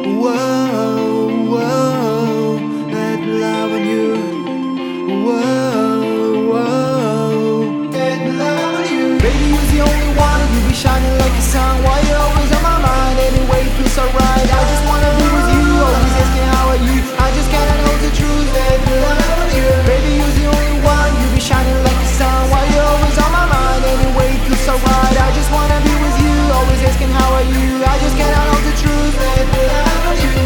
Whoa, whoa, let me love on you. Whoa, whoa, let me love on you. Baby, you're the only one. You be shining like a sun. Why you always on my mind? Anyway, it feels alright. I just wanna be with you. Always asking how are you. I just gotta know the truth. Let me love on you. Baby, you're the only one. You be shining like a sun. Why you always on my mind? Anyway, it feels alright. I just wanna be with you. Always asking how are you. I just gotta know the truth. Let me love on you.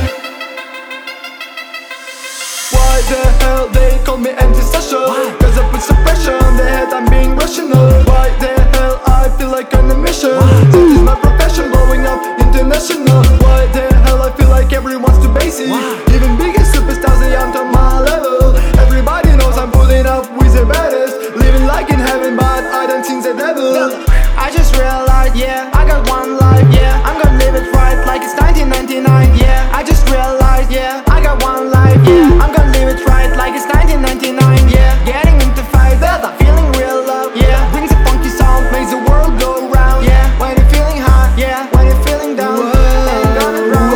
Why the hell they call me antisocial? Cause I put some pressure on their head, I'm being rational. Why the hell I feel like on a mission? That is my profession, blowing up international. Why the hell I feel like everyone's too basic? Even bigger superstars, they aren't on my level. Everybody knows I'm putting up with the baddest. Living like in heaven, but I don't think the devil. I just realized, yeah, I got one life, yeah, I'm gonna live it right like it's 1999, yeah. I just realized, yeah, I got one life, yeah, I'm gonna live it right like it's 1999, yeah. Getting into fight, feeling real love, yeah. Brings a funky sound, makes the world go round, yeah. When you're feeling high, yeah, when you're feeling down, ain't gonna run.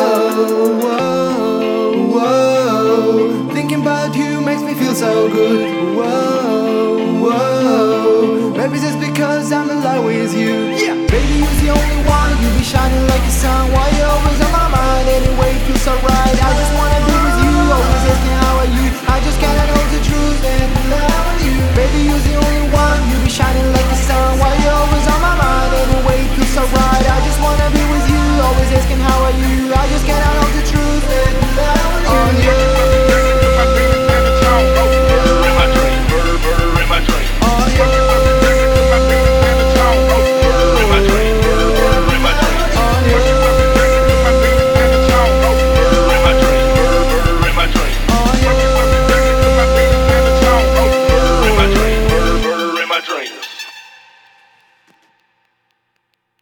Whoa, whoa, thinking about you makes me feel so good. Whoa, whoa, maybe just because I'm in love with you. Yeah, baby, you're the only one. You be shining like a sun. Why you always on my mind? Anyway, it feels alright. I just wanna be with you. Always asking how are you. I just gotta know the truth and love you. Baby, you're the only one. You be shining like the sun. Why you always on my mind? Anyway, it feels alright. I just wanna be with you. Always asking how are you. I just gotta know the truth and love you. Trainers.